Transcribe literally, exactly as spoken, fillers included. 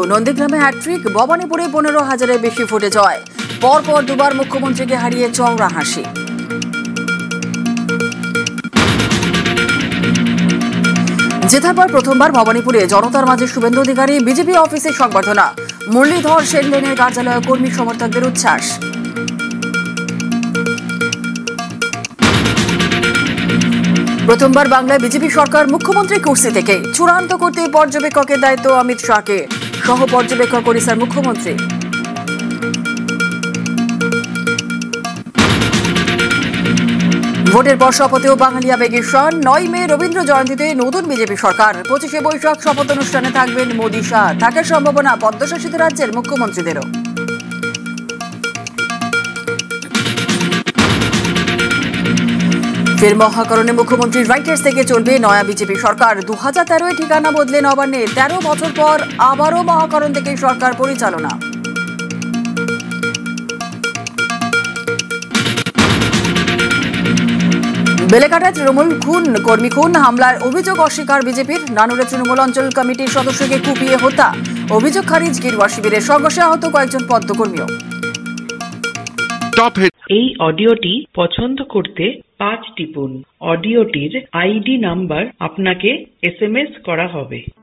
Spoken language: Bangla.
নন্দীগ্রামে হ্যাট্রিক, ভবানীপুরে পনেরো হাজারের বেশি ভোটে জয়। পরপর দুবার মুখ্যমন্ত্রীকে হারিয়ে চওড়া হাসি। জেতার পর প্রথমবার ভবানীপুরে জনতার মাঝে শুভেন্দু অধিকারী, বিজেপি অফিসে সংবর্ধনা। মুরলীধর সেন লেনের কার্যালয়ে কর্মী সমর্থকদের উচ্ছ্বাস। প্রথমবার বাংলায় বিজেপি সরকার মুখ্যমন্ত্রী কুর্সি থেকে। চূড়ান্ত করতে পর্যবেক্ষকের দায়িত্ব অমিত শাহকে, সহ পর্যবেক্ষক ওড়িশার মুখ্যমন্ত্রী। ভোটের পর শপথেও বাঙালি আবেগের শান। নয় মে রবীন্দ্র জয়ন্তীতে নতুন বিজেপি সরকার। পঁচিশে বৈশাখ শপথ অনুষ্ঠানে থাকবেন মোদী, শাহ। থাকার সম্ভাবনা পদ্মশাসিত রাজ্যের মুখ্যমন্ত্রীদেরও। ফের মহাকরণে মুখ্যমন্ত্রী রাইটার্স থেকে চলবে নয়া বিজেপি সরকার। দু হাজার তেরোয় ঠিকানা বদলে নবান্নে তেরো বছর পর আবারও মহাকরণ থেকে সরকার পরিচালনা। বেলেঘাটায় তৃণমূল খুন, কর্মী খুন, হামলার অভিযোগ অস্বীকার বিজেপির। নানুরে তৃণমূল অঞ্চল কমিটির সদস্যকে কুপিয়ে হত্যা, অভিযোগ খারিজ। গিরওয়া শিবিরের সংঘর্ষে আহত কয়েকজন পদ্মকর্মীও। এই অডিওটি পছন্দ করতে পাঁচ টিপুন। অডিওটির আইডি নাম্বার আপনাকে এস এম এস করা হবে।